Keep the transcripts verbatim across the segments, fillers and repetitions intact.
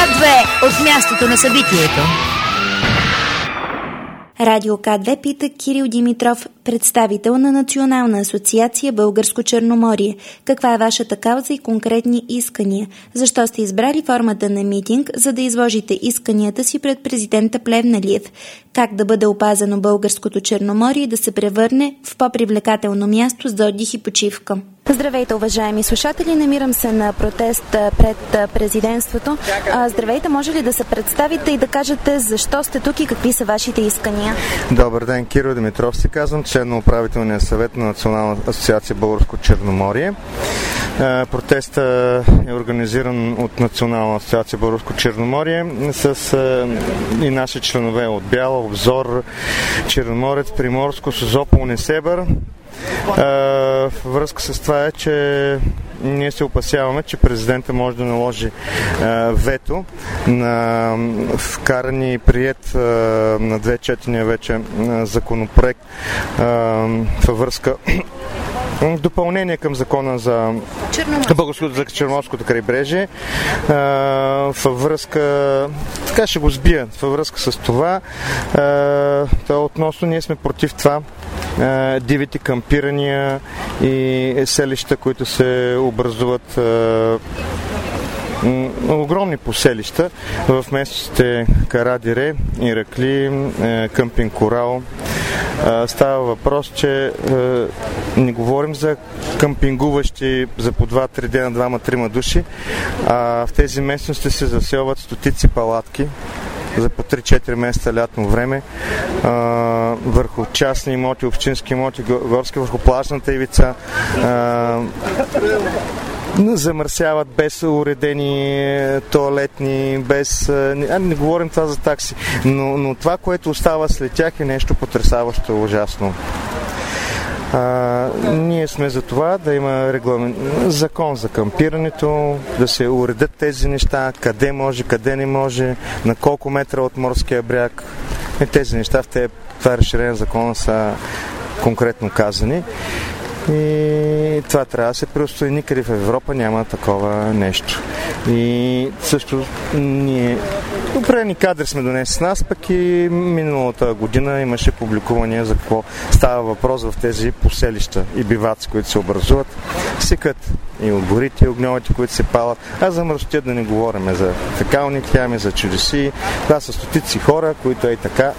две от мястото на събитието. Радио К две пита Кирил Димитров, представител на Национална асоциация Българско Черноморие. Каква е вашата кауза и конкретни искания? Защо сте избрали формата на митинг, за да изложите исканията си пред президента Плевнелиев? Как да бъде опазено Българското Черноморие и да се превърне в по-привлекателно място за отдих и почивка? Здравейте, уважаеми слушатели! Намирам се на протест пред президентството. Здравейте, може ли да се представите и да кажете защо сте тук и какви са вашите искания? Добър ден, Кирил Димитров се казвам, член на управителния съвет на Национална асоциация Българско Черноморие. Протестът е организиран от Национална асоциация Българско Черноморие с и наши членове от Бяла, Обзор, Черноморец, Приморско, Созопол, Несебър. Uh, връзка с това е, че ние се опасяваме, че президента може да наложи uh, вето на вкарани и приет uh, на две четения вече uh, законопроект uh, във връзка допълнение към закона за българското за Черноморското крайбрежие. Във връзка, така ще го сбия, във връзка с това, то относно ние сме против това дивите кампирания и селища, които се образуват, огромни поселища в местите Карадире, Иракли, къмпинг Корал. Става въпрос, че не говорим за къмпингуващи за по два-три дена, двама-трима души, а в тези местности се заселват стотици палатки за по три-четири месеца лятно време а, върху частни имоти, общински имоти, горски, върху плажната ивица. А, замърсяват без уредени тоалетни, без... А, не говорим това за такси, но, но това, което остава след тях е нещо потресаващо, ужасно. А, ние сме за това да има регламент, закон за кампирането, да се уредят тези неща, къде може, къде не може, на колко метра от морския бряг. И тези неща в това разширение закона са конкретно казани. И това трябва да се преустанови. Никъде в Европа няма такова нещо. И също ние определени кадри сме донесли с нас, пък и миналата година имаше публикувания за какво става въпрос в тези поселища и биваци, които се образуват. Секат и от горите, и огньовете, които се палят. А за мръсотия да не говорим за фекални ями, за чудеси. Това са стотици хора, които е така.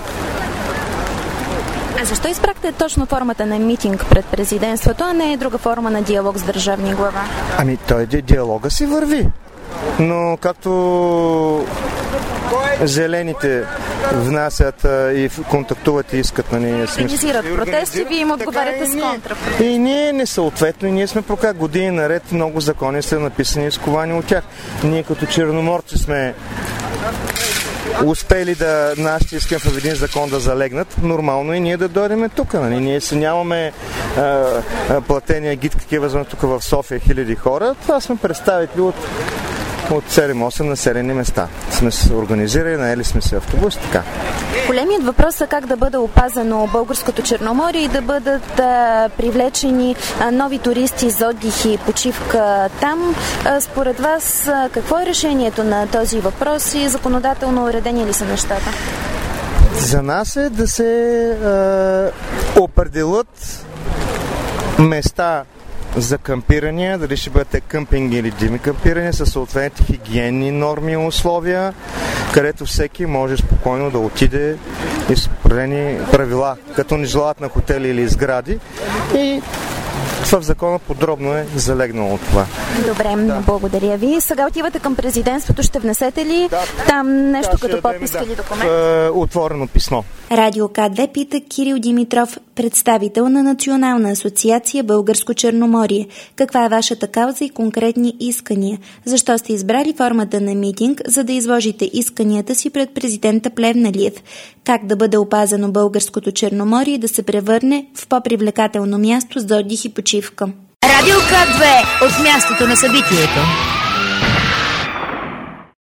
А защо избрахте точно формата на митинг пред президентството, а не е друга форма на диалог с държавния глава? Ами той диалога си върви. Но както зелените внасят и контактуват и искат на ние. Организират протести, вие им отговаряте с контрапротест. И ние не съответно, и ние сме прока години наред, много закони са написани и изковани от тях. Ние като черноморци сме успели да нашите искам в един закон да залегнат, нормално и ние да дойдем тук. Нали? Ние си нямаме а, а, платения гид, какива възможно тук в София хиляди хора. Това сме представители от от седем-осем населени места. Сме се организирали, наели сме се автобус, така. Големият въпрос е как да бъде опазено Българското Черноморие и да бъдат а, привлечени а, нови туристи за отдих и почивка там. А, според вас, а, какво е решението на този въпрос и законодателно уредени ли са нещата? За нас е да се а, определят места за кампирания, дали ще бъдете къмпинги или дими кампирания, със съответните хигиенни норми и условия, където всеки може спокойно да отиде и с определени правила, като не желаят на хотели или сгради. И в закона подробно е залегнало това. Добре, да. Благодаря ви. Сега отивате към президентството. Ще внесете ли да. там нещо да, като подписка да. или документ? Е, отворено писмо. Радио К две пита Кирил Димитров, представител на Национална асоциация Българско Черноморие. Каква е вашата кауза и конкретни искания? Защо сте избрали формата на митинг, за да изложите исканията си пред президента Плевнелиев? Как да бъде опазено Българското Черноморие и да се превърне в по-привлекателно място за отдих и почивка? Радио К две от мястото на събитието.